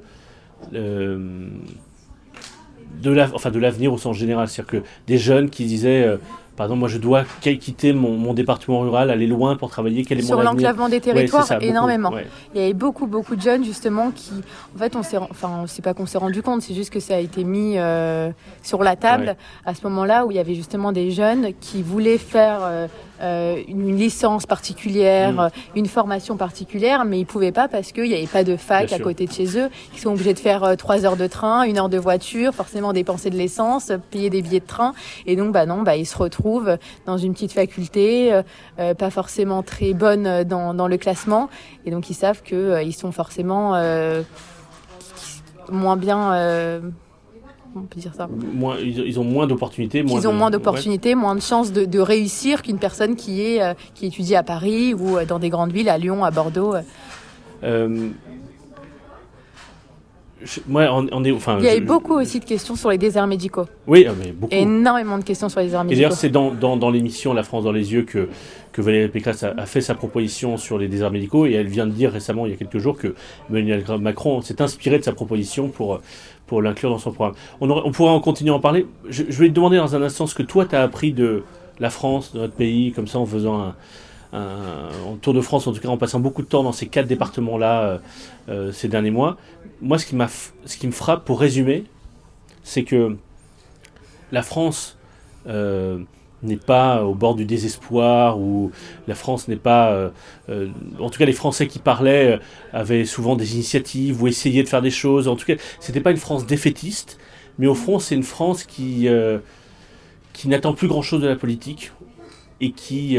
l'avenir au sens général. C'est-à-dire que des jeunes qui disaient, par exemple, moi je dois quitter mon département rural, aller loin pour travailler, quel est mon avenir ? Sur l'enclavement des territoires, ça, énormément. Beaucoup. Il y avait beaucoup de jeunes justement qui, en fait, c'est pas qu'on s'est rendu compte, c'est juste que ça a été mis sur la table à ce moment-là où il y avait justement des jeunes qui voulaient faire une licence particulière, une formation particulière, mais ils pouvaient pas parce qu'il n'y avait pas de fac à côté de chez eux. Ils sont obligés de faire 3 heures de train, 1 heure de voiture, forcément dépenser de l'essence, payer des billets de train. Et donc, ils se retrouvent dans une petite faculté, pas forcément très bonne dans le classement. Et donc, ils savent qu'ils sont forcément moins bien... on peut dire ça. Ils ont moins d'opportunités. Ils ont moins d'opportunités, moins de chances de réussir qu'une personne qui étudie à Paris ou dans des grandes villes, à Lyon, à Bordeaux. Il y a eu beaucoup aussi de questions sur les déserts médicaux. Oui, mais beaucoup. Énormément de questions sur les déserts médicaux. Et d'ailleurs, c'est dans l'émission La France dans les yeux que Valérie Pécresse a fait sa proposition sur les déserts médicaux, et elle vient de dire récemment, il y a quelques jours, que Emmanuel Macron s'est inspiré de sa proposition pour l'inclure dans son programme. On pourra en continuer à en parler. Je vais te demander dans un instant ce que toi tu as appris de la France, de notre pays, comme ça en faisant un tour de France, en tout cas en passant beaucoup de temps dans ces 4 départements-là ces derniers mois. Moi, ce qui me frappe, pour résumer, c'est que la France n'est pas au bord du désespoir, ou la France n'est pas... en tout cas, les Français qui parlaient avaient souvent des initiatives ou essayaient de faire des choses. En tout cas, c'était pas une France défaitiste, mais au fond, c'est une France qui n'attend plus grand-chose de la politique, et qui...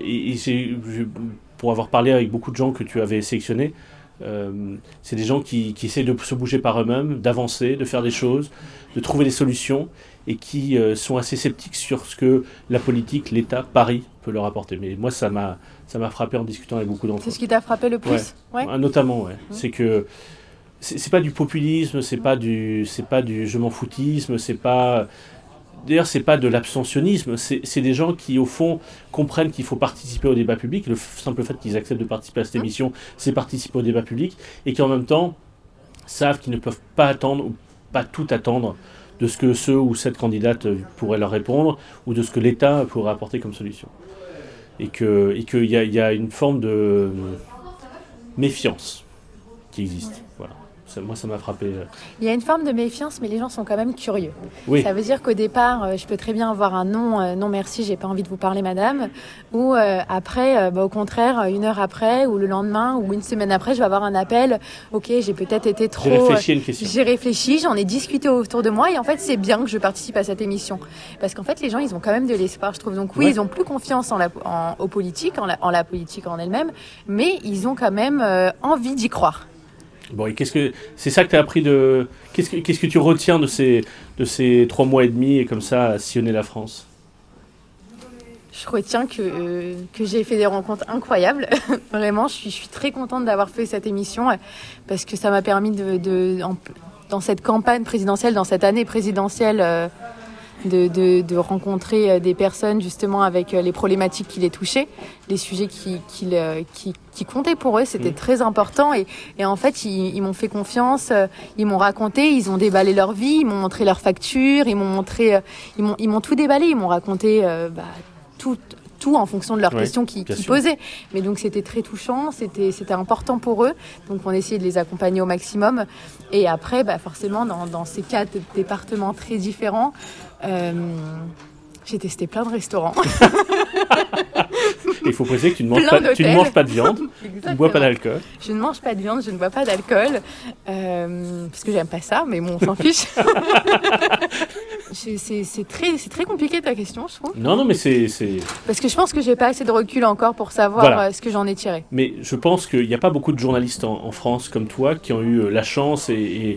pour avoir parlé avec beaucoup de gens que tu avais sélectionnés, c'est des gens qui essaient de se bouger par eux-mêmes, d'avancer, de faire des choses, de trouver des solutions, et qui sont assez sceptiques sur ce que la politique, l'État, Paris peut leur apporter. Mais moi, ça m'a frappé en discutant avec beaucoup d'entre eux. C'est ce qui t'a frappé le plus? Ouais. Notamment, ouais. C'est que c'est pas du populisme, c'est pas du je m'en foutisme, c'est pas... D'ailleurs, c'est pas de l'abstentionnisme, c'est des gens qui, au fond, comprennent qu'il faut participer au débat public. Le simple fait qu'ils acceptent de participer à cette émission, c'est participer au débat public, et qui, en même temps, savent qu'ils ne peuvent pas attendre, ou pas tout attendre, de ce que ce ou cette candidate pourrait leur répondre, ou de ce que l'État pourrait apporter comme solution. Et qu'il y a une forme de méfiance qui existe. Voilà. Moi, ça m'a frappé. Il y a une forme de méfiance, mais les gens sont quand même curieux. Oui. Ça veut dire qu'au départ, je peux très bien avoir un non, non merci, j'ai pas envie de vous parler, madame. Ou après, au contraire, 1 heure après, ou le lendemain, ou 1 semaine après, je vais avoir un appel. Ok, j'ai peut-être été trop... J'ai réfléchi à une question. J'ai réfléchi, j'en ai discuté autour de moi, et en fait, c'est bien que je participe à cette émission. Parce qu'en fait, les gens, ils ont quand même de l'espoir, je trouve. Donc oui, ils ont plus confiance aux politiques, en la politique en elle-même, mais ils ont quand même envie d'y croire. Bon, et c'est ça que tu as appris de... Qu'est-ce que tu retiens de ces 3 mois et demi, et comme ça, à sillonner la France? Je retiens que j'ai fait des rencontres incroyables. Vraiment, je suis très contente d'avoir fait cette émission, parce que ça m'a permis dans cette campagne présidentielle, dans cette année présidentielle, de rencontrer des personnes justement avec les problématiques qui les touchaient, les sujets qui comptaient pour eux. C'était très important, et en fait ils m'ont fait confiance, ils m'ont raconté, ils ont déballé leur vie, ils m'ont montré leurs factures, ils m'ont tout déballé, ils m'ont raconté tout en fonction de leurs questions qu'ils posaient. Mais donc c'était très touchant, c'était important pour eux. Donc on essayait de les accompagner au maximum. Et après, forcément, dans ces 4 départements très différents, j'ai testé plein de restaurants. Il faut préciser que tu ne manges pas de viande, tu ne bois pas d'alcool. Je ne mange pas de viande, je ne bois pas d'alcool, parce que j'aime pas ça, mais bon, on s'en fiche. C'est très compliqué ta question, je trouve. Non, mais c'est... Parce que je pense que j'ai pas assez de recul encore pour savoir ce que j'en ai tiré. Mais je pense qu'il n'y a pas beaucoup de journalistes en France comme toi qui ont eu la chance et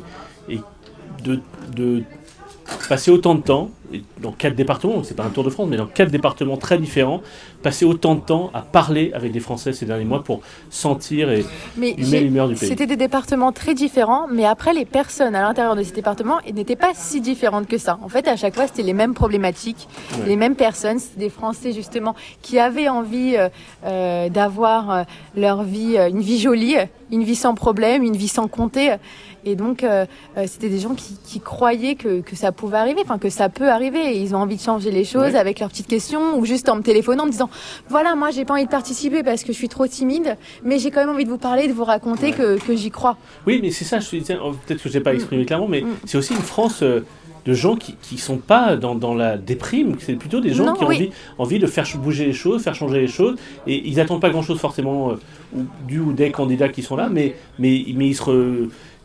de passer autant de temps, dans 4 départements, c'est pas un tour de France, mais dans 4 départements très différents, passer autant de temps à parler avec des Français ces derniers mois pour sentir et humer l'humeur du pays. C'était des départements très différents, mais après, les personnes à l'intérieur de ces départements n'étaient pas si différentes que ça. En fait, à chaque fois, c'était les mêmes problématiques, les mêmes personnes. C'était des Français, justement, qui avaient envie d'avoir leur vie, une vie jolie, une vie sans problème, une vie sans compter. Et donc, c'était des gens qui croyaient que ça pouvait arriver, enfin que ça peut arriver. Et ils ont envie de changer les choses avec leurs petites questions, ou juste en me téléphonant, en me disant « Voilà, moi, j'ai pas envie de participer parce que je suis trop timide, mais j'ai quand même envie de vous parler, de vous raconter que j'y crois. » Oui, mais c'est ça, je te disais, peut-être que je n'ai pas exprimé clairement, mais c'est aussi une France de gens qui sont pas dans la déprime. C'est plutôt des gens qui ont envie de faire bouger les choses, faire changer les choses. Et ils n'attendent pas grand-chose forcément du ou des candidats qui sont là, mais ils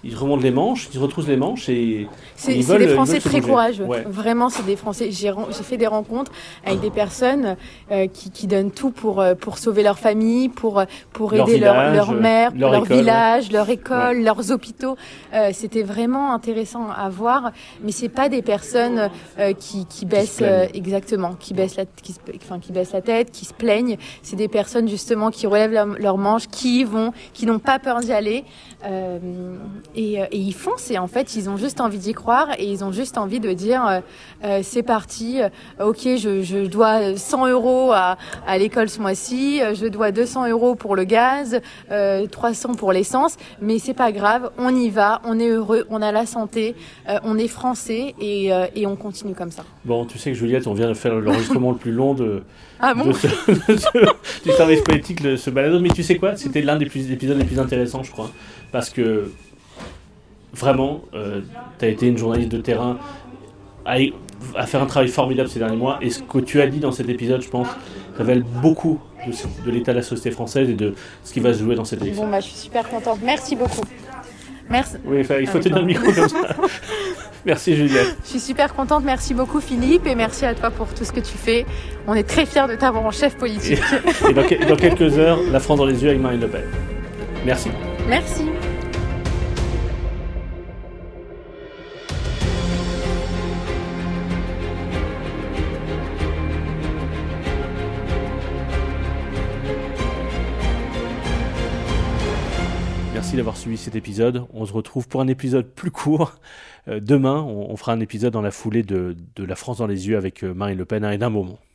ils remontent les manches, ils retroussent les manches et c'est ils veulent, des ils Français veulent se très bouger. courageux. Ouais. Vraiment, c'est des Français. J'ai fait des rencontres avec des personnes qui donnent tout pour sauver leur famille, pour Leur aider village, leur mère, leur leur école, village, leur école, leurs hôpitaux. C'était vraiment intéressant à voir. Mais c'est pas des personnes qui baissent exactement, qui baissent la tête, qui se plaignent. C'est des personnes justement qui relèvent leurs manches, qui y vont, qui n'ont pas peur d'y aller. Et ils foncent et en fait ils ont juste envie d'y croire et ils ont juste envie de dire c'est parti, ok, je dois 100 € à l'école ce mois-ci, je dois 200 € pour le gaz, 300 pour l'essence, mais c'est pas grave, on y va, on est heureux, on a la santé, on est français et on continue comme ça. Bon, tu sais que Juliette, on vient de faire l'enregistrement le plus long Ah bon du service politique, ce balado. Mais tu sais quoi, c'était l'un des épisodes les plus intéressants, je crois. Parce que, vraiment, tu as été une journaliste de terrain à faire un travail formidable ces derniers mois. Et ce que tu as dit dans cet épisode, je pense, révèle beaucoup de l'état de la société française et de ce qui va se jouer dans cette élection. Bon, je suis super contente. Merci beaucoup. Merci. Oui, il faut tenir le micro comme ça. Merci Juliette. Je suis super contente, merci beaucoup Philippe et merci à toi pour tout ce que tu fais. On est très fiers de t'avoir en chef politique. Et dans quelques heures, la France dans les yeux avec Marine Le Pen. Merci. Merci. Merci d'avoir suivi cet épisode. On se retrouve pour un épisode plus court. Demain, on fera un épisode dans la foulée de La France dans les yeux avec Marine Le Pen à un moment.